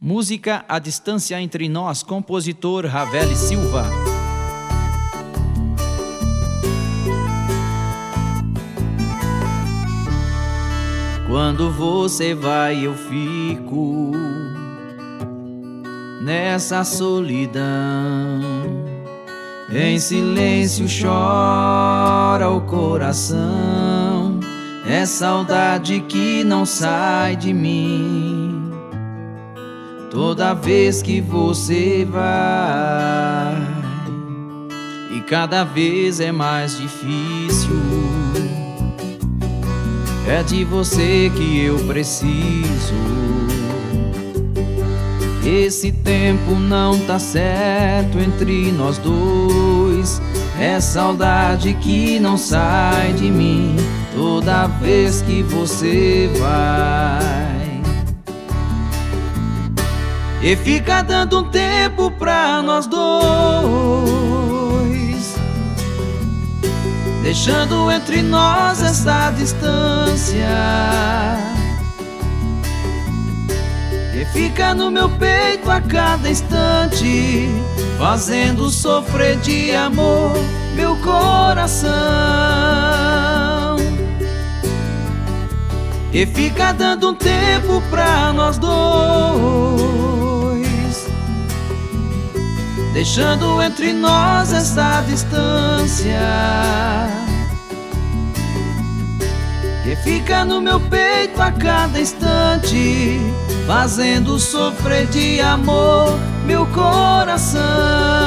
Música A Distância Entre Nós, compositor Ravel Silva. Quando você vai eu fico nessa solidão, em silêncio chora o coração, é saudade que não sai de mim. Toda vez que você vai, e cada vez é mais difícil, é de você que eu preciso. Esse tempo não tá certo entre nós dois, é saudade que não sai de mim. Toda vez que você vai, e fica dando um tempo pra nós dois, deixando entre nós essa distância, e fica no meu peito a cada instante, fazendo sofrer de amor meu coração. E fica dando um tempo pra nós dois, deixando entre nós essa distância, que fica no meu peito a cada instante, fazendo sofrer de amor meu coração.